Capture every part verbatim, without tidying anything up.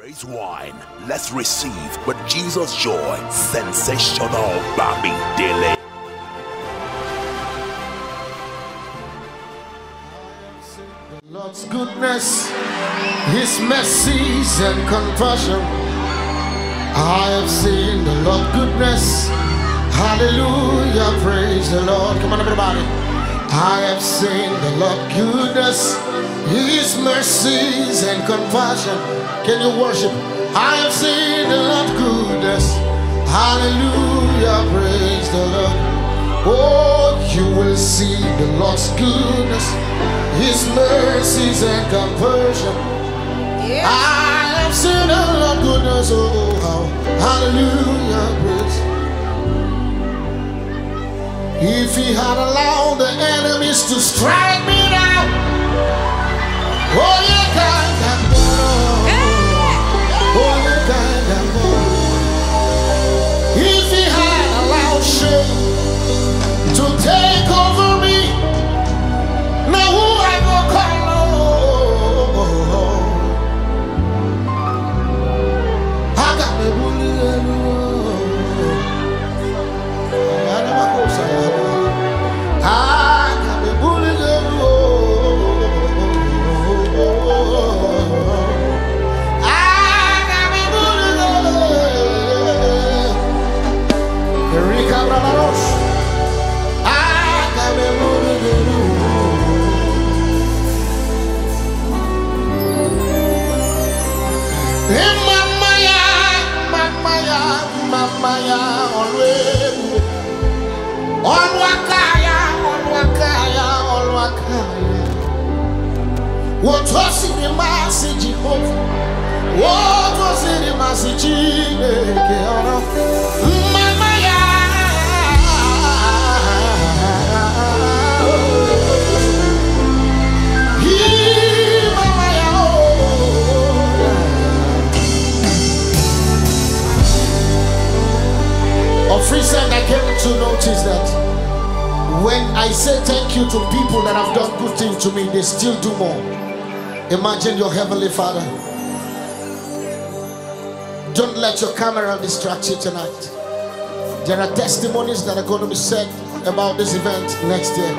Praise wine. Let's receive with Jesus joy. Sensational Bobby Daly. The Lord's goodness, His mercies and compassion. I have seen the Lord's goodness. Hallelujah, praise the Lord. Come on, everybody. I have seen the Lord's goodness, His mercies and compassion. Can you worship? I have seen the Lord's goodness. Hallelujah, praise the Lord. Oh, you will see the Lord's goodness, His mercies and compassion. Yeah. I have seen the Lord's goodness. Oh, how hallelujah, praise. If He had allowed the enemies to strike me down, oh, yeah, God, God, God. Oh, yeah, God, God, God. If He had allowed shame to take over me, now who I go call? I got me bully. I got me bully. I got me bully. Erika Bravaros. I got me bully. Mama ya, mama ya, mama ya, always. On wakaya, on wakaya, on wakaya. What was in the message? What was in the message? Mama ya, he, mama ya. Of recent, I came to notice that when I say thank you to people that have done good things to me, they still do more. Imagine your Heavenly Father. Don't let your camera distract you tonight. There are testimonies that are going to be said about this event next year.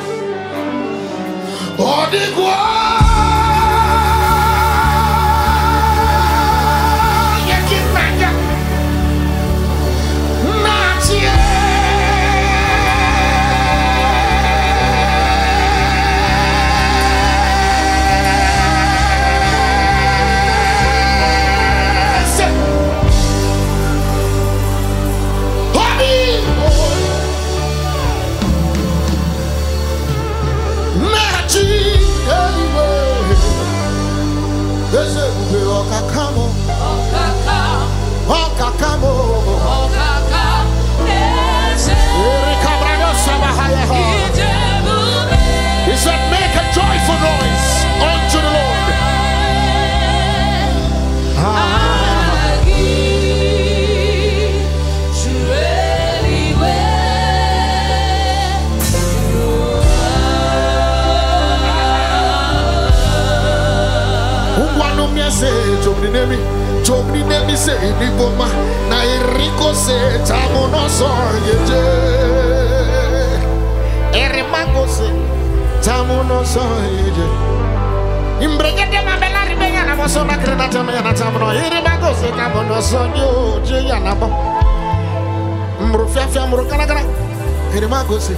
He said, make a joyful noise unto the Lord. Ah. Jomni nemi se ni boma na iriko se tamono so yeje erimango se tamono so yeje imbrege de mabela ribenya na moso na krena tamono na tamono erimango se tamono so yeje ya na bo mrufia fia mrukana kana erimango se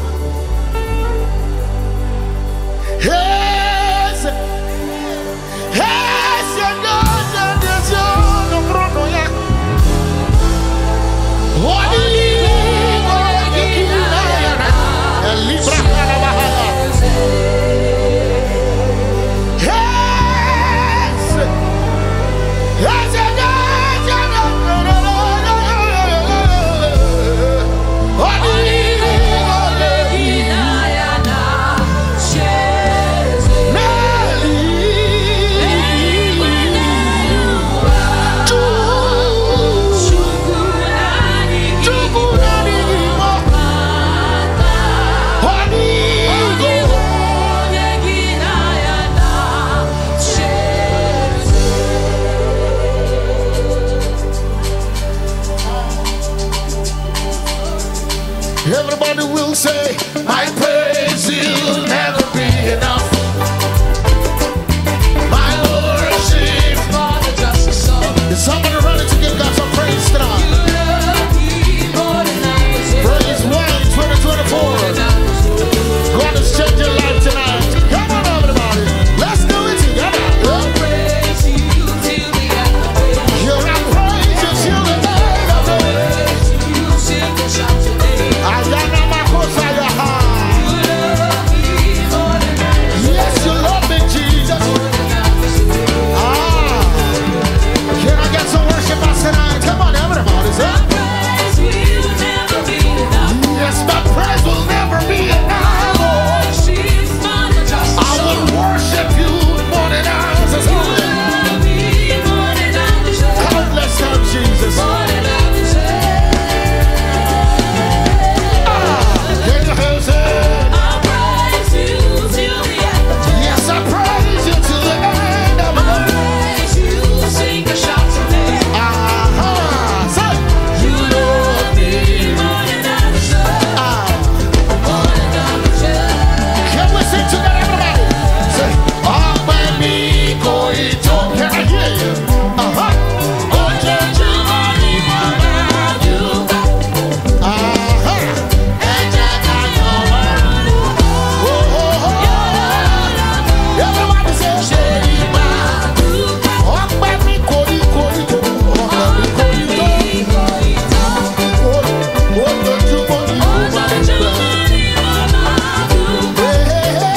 hey se hey se no no no ya what do you libra na bahaya yes yes what do you Everybody will say, my praise will never be enough. My worship. Is somebody ready to give God some praise tonight? Praise one twenty twenty-four. God has changed your life tonight. Come on, everybody. Let's do it together. I'll praise you till the end of the day. You're not praise you till the end of the day. You sing and shout today. I got my horse on your heart. You love me more than I deserve. Yes, you love me, Jesus. Ah, can I get some worship us tonight? Come on, everybody. Say, my praise will never be enough. Yes, my praise will never be enough. I will worship you more than I deserve. You love me more than I deserve. Countless times, Jesus. More than I deserve. Ah, can you hear it? I'll praise you till the end of the day. Yes, I praise you till the end of the day. I'll praise you, sing and shout today. Ah, say, you love me more than I deserve. Ah, more than I deserve. Can we sing together? Can I hear you? Uh-huh. Oh, change your money, you got. Uh-huh. And I got your money. Oh, oh, oh. Everybody say, Shady man. Oh, baby, kori, kori, kori. Oh, baby, kori, kori. Oh, oh, don't you want me? Oh, don't you want me? Hey, hey, hey.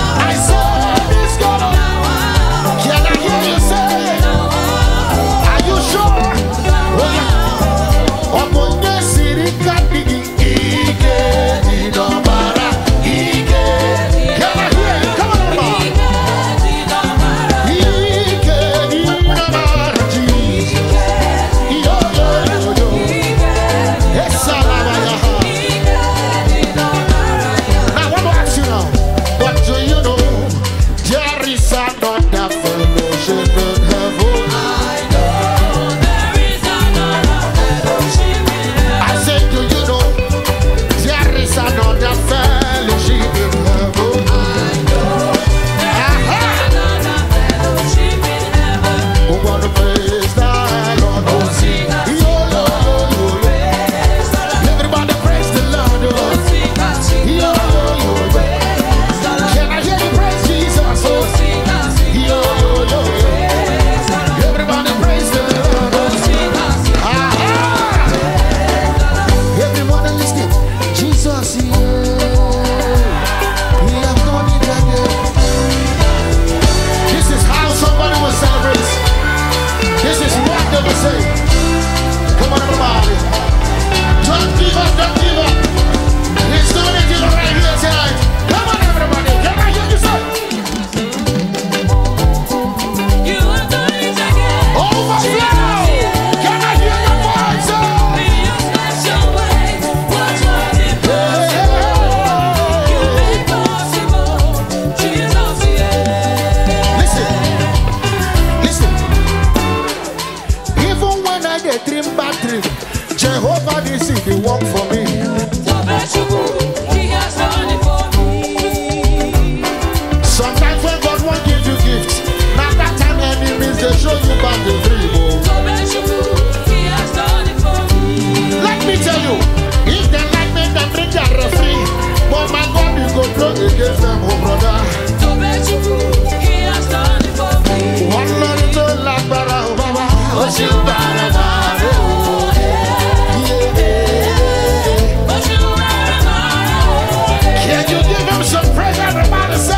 Are you them, oh brother. He has done it for me. One man in the like Baba, Baba. Oh, you Baba, Baba. Can you give him some praise? Everybody say.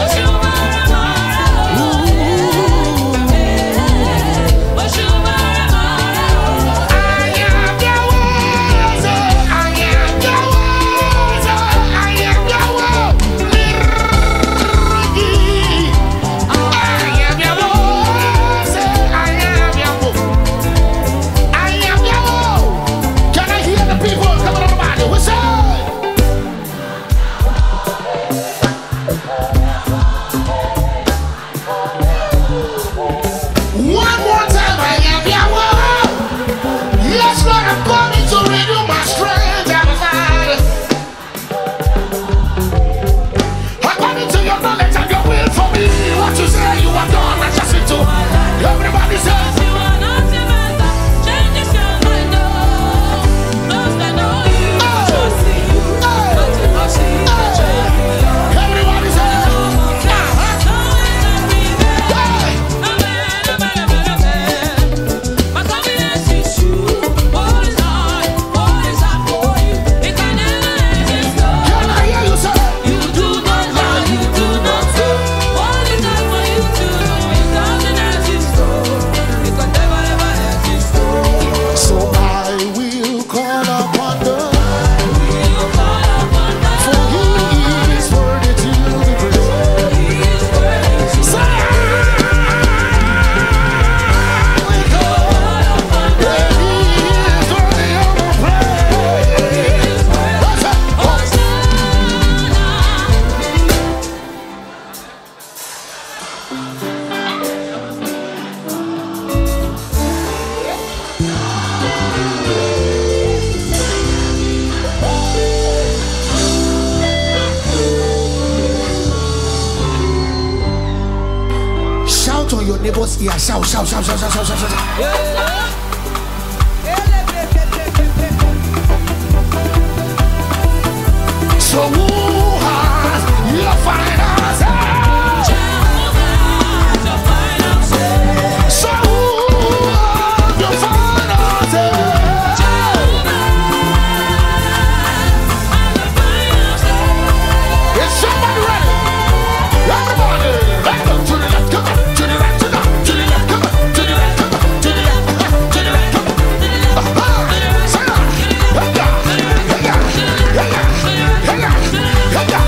Everybody says you are not a master. Change your mind, no. Those that know you, trust you, but you must see the change. Everybody says, my confidence is you. What is hard, what is hard for you? It can never exist. Can I hear you say? You do not lie, you do not say. What is hard for you to do? It doesn't exist. So I will call upon the for he is worthy to be praised. So I will call upon the he is worthy of the praise. Shout on your neighbor's ear. Shout, shout, shout, shout, shout, shout, shout, shout. So who has your finances? So who has your finances? Is somebody ready? Everybody, let's go to the left, come on, to the right, to the left, to the left, come on, to the right, come on, to the left, to the right, come on. Say that. Hey, yeah, hey, yeah, hey, yeah, hey, yeah, hey, yeah.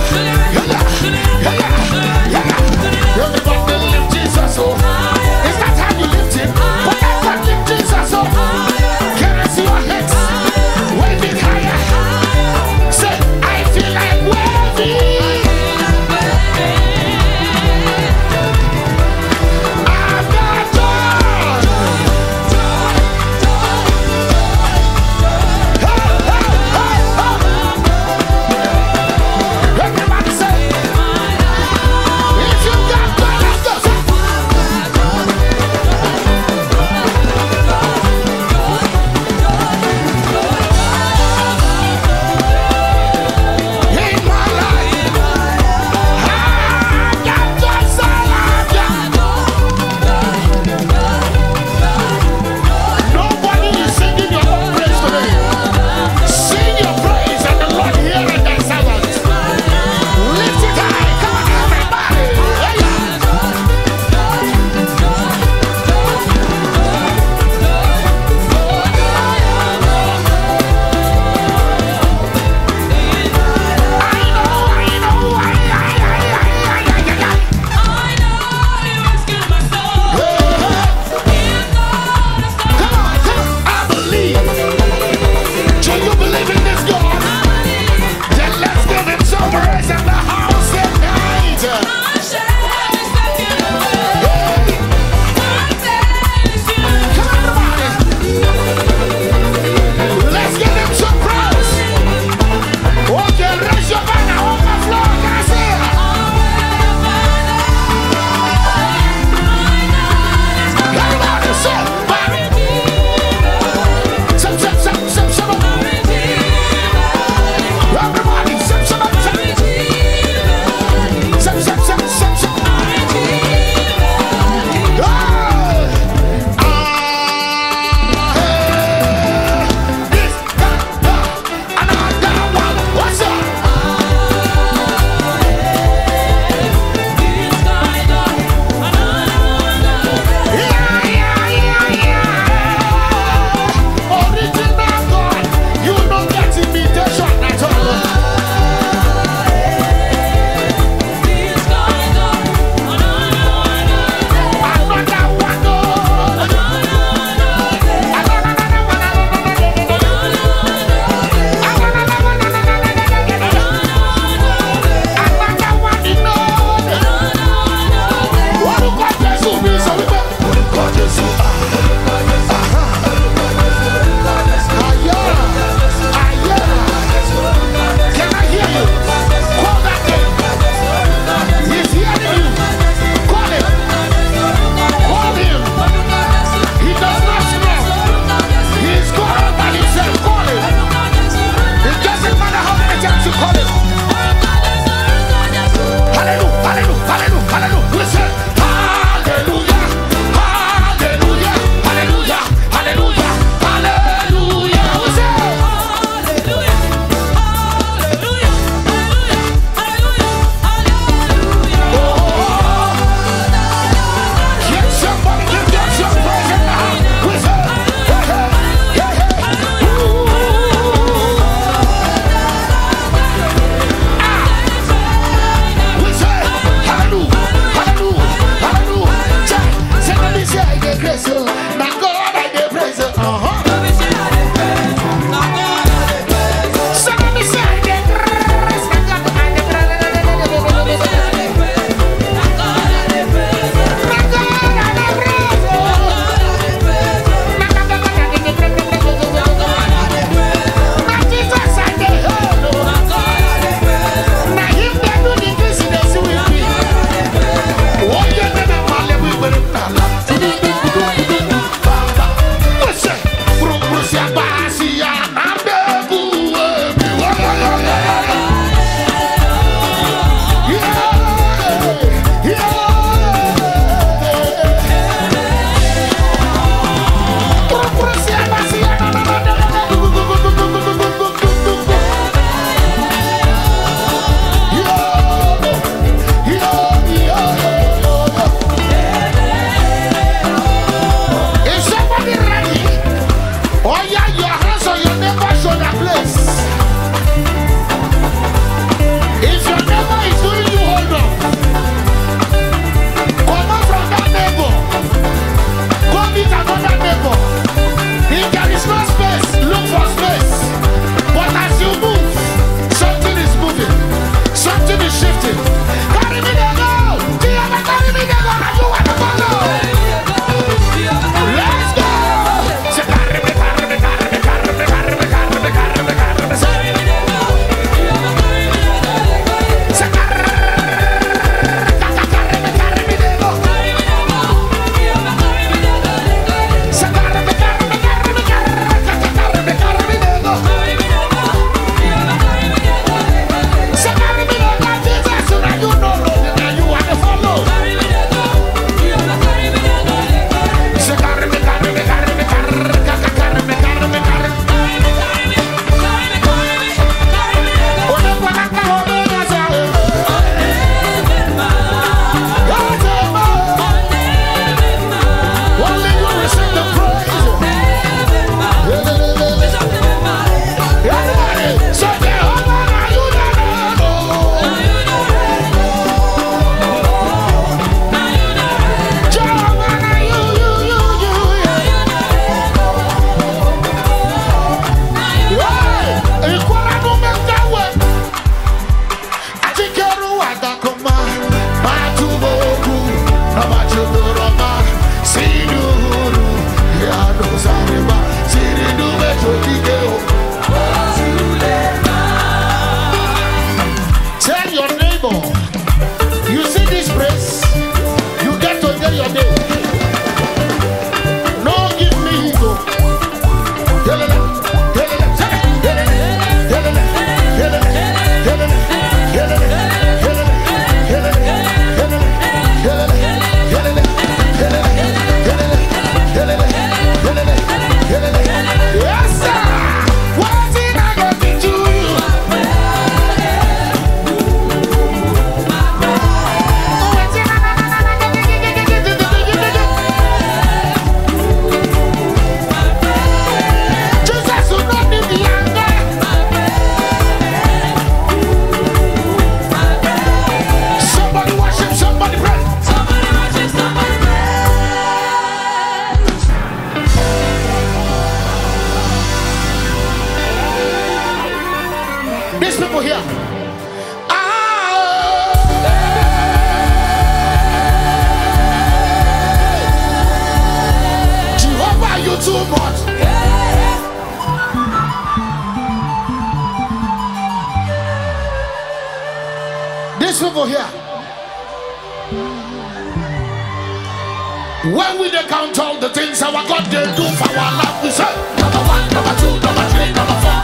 When we dey count all the things our God they do for our life, we say number one, number two, number three, number four.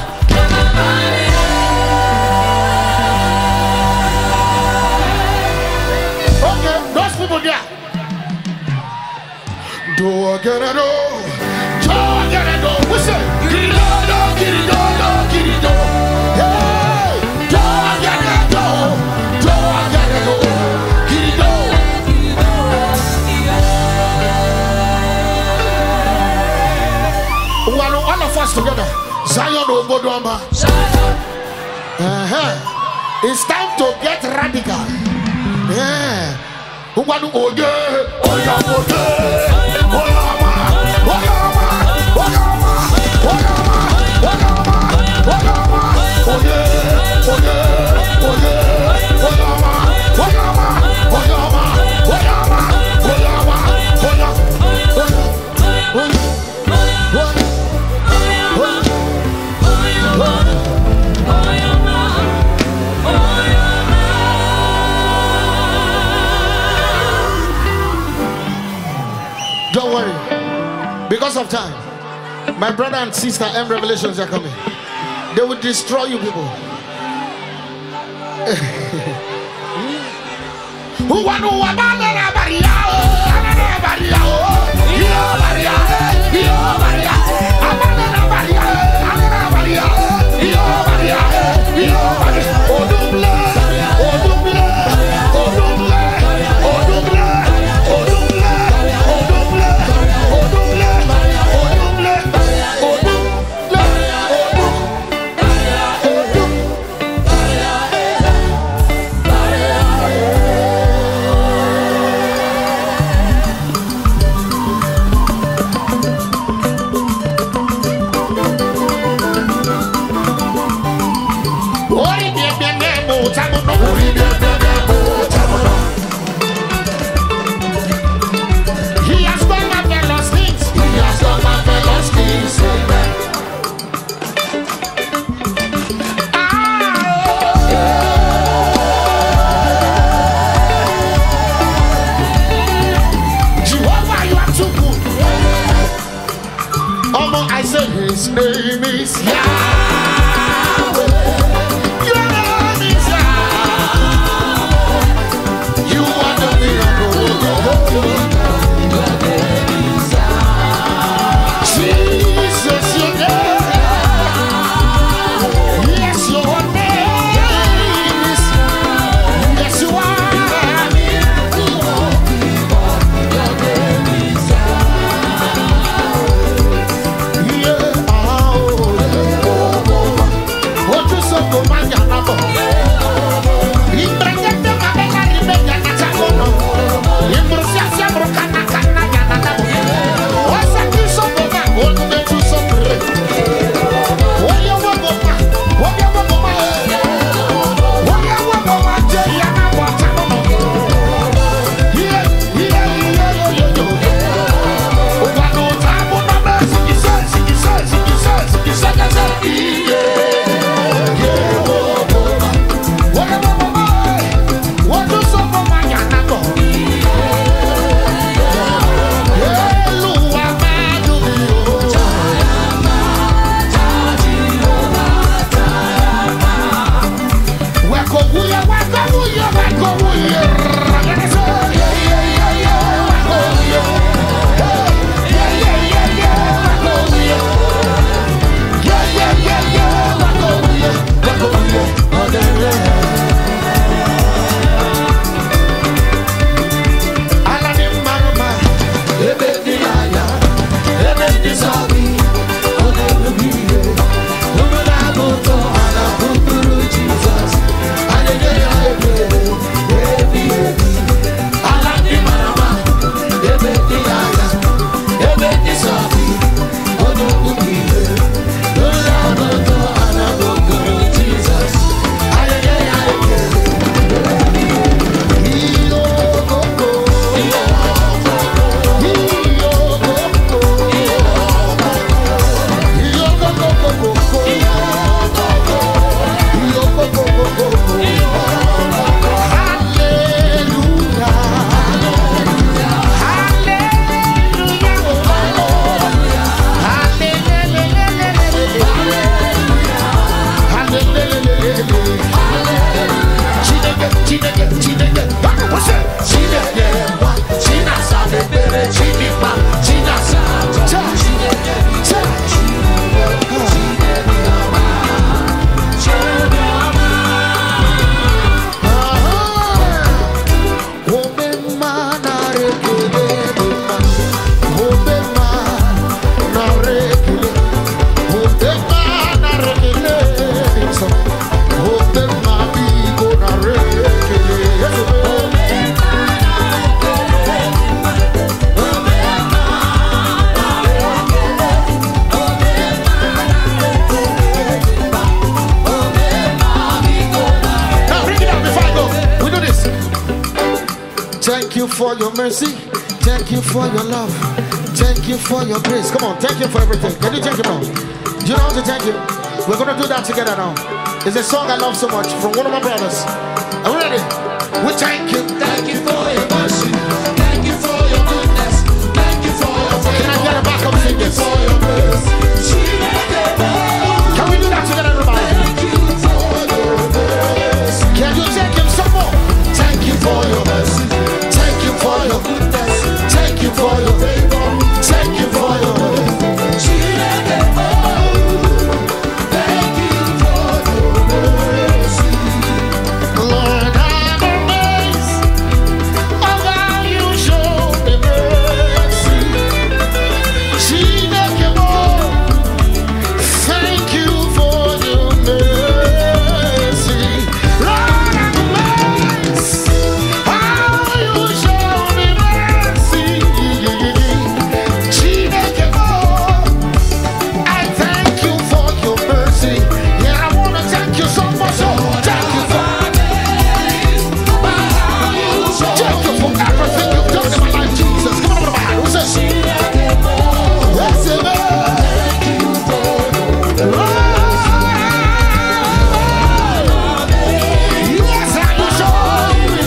Okay, those people there. Do again and do, do again and do. We say, get it do, do, get it do, do, get it do. Hey, do again and do, do again and do, get it do. One, all of us together. Zion Obodoma. Uh-huh. It's time to get radical. Yeah. Who want to go there? Oh yeah, oh yeah, oh yeah, oh yeah, oh yeah, oh yeah, oh yeah, oh yeah, oh yeah, oh yeah, oh yeah, oh yeah, oh yeah, oh yeah, oh Don't worry, because of time, my brother and sister M Revelations are coming. They will destroy you people. Who want to his name is Yahweh. Your name is Yahweh. You are the miracle. Jesus, your name. Yes, your name is. Yes, you are. Your name is Yahweh. Thank you for your mercy. Thank you for your love. Thank you for your grace. Come on, thank you for everything. Can you thank him now? Do you know how to thank you? We're going to do that together now. It's a song I love so much from one of my brothers. Are we ready? We thank you. Thank you for your mercy. Thank you for your goodness. Thank you for your favor. Can I get a backup singers? For your grace. Can we do that together, everybody? Thank you for your mercy. Can you thank him some more? Thank you for your mercy. Thank you for your goodness. Thank you for your favor. Thank you for your Thank you for your mercy. Lord, I'm amazed of how you show me mercy. Thank you for your mercy. Lord, I'm amazed how you show me mercy. I thank you for your mercy. Yeah, I want to thank you so much. So thank you for Thank you for everything you've done in my life, Jesus. Come on, everybody. Who says yes, amen. Yes, I you show me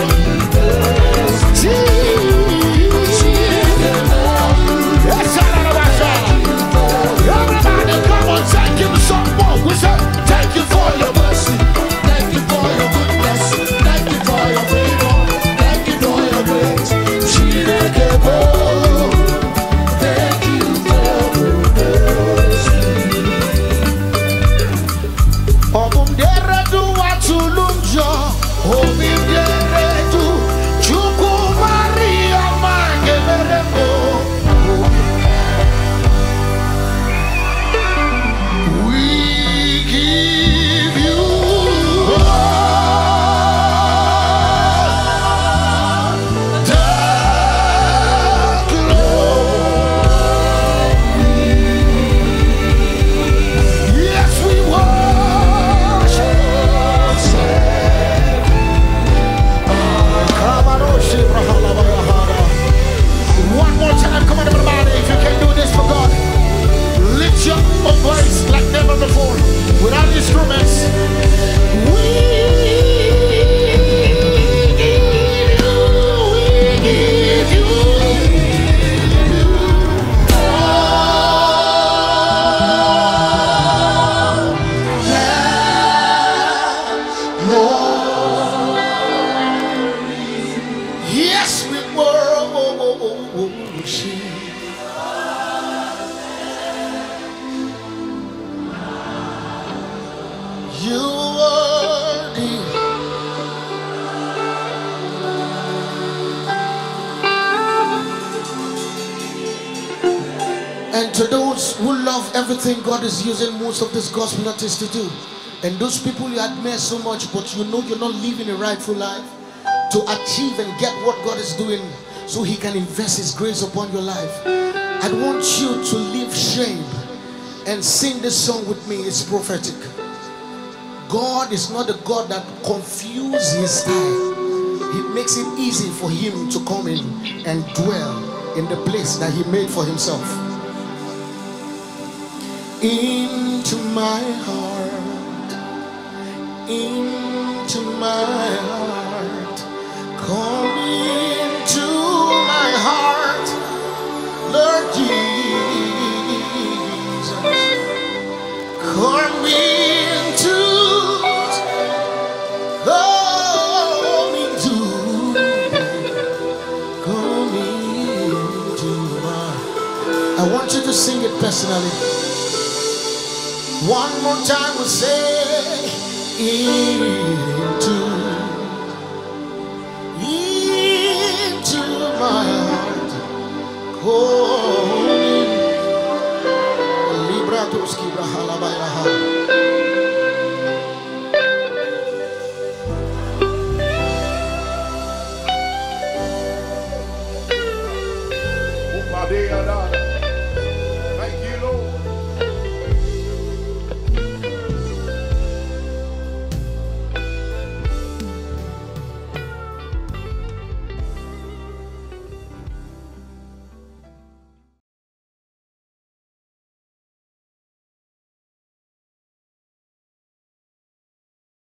yes, I know about you. Everybody, come on, thank him some more. We say, thank you for your mercy. Thank you for your goodness. Thank you for your favor. Thank you for your grace. Thank you for your mercy. Obundere du watulunjo, obindere du chuku Maria mangemeremo. We give you all the glory. Yes, we worship. One more time, come on everybody, if you can do this for God. Lift your voice like never before, without instruments. We give you, we give you all that more. Yes, we worship. You are the and to those who love everything God is using most of this gospel artists to do, and those people you admire so much, but you know you're not living a rightful life, to achieve and get what God is doing so He can invest His grace upon your life, I want you to leave shame and sing this song with me. It's prophetic. God is not a God that confuses His style. He makes it easy for Him to come in and dwell in the place that He made for Himself. Into my heart, into my heart, come into my heart, Lord Jesus, come into, come into, come into my. I want you to sing it personally. One more time we'll say,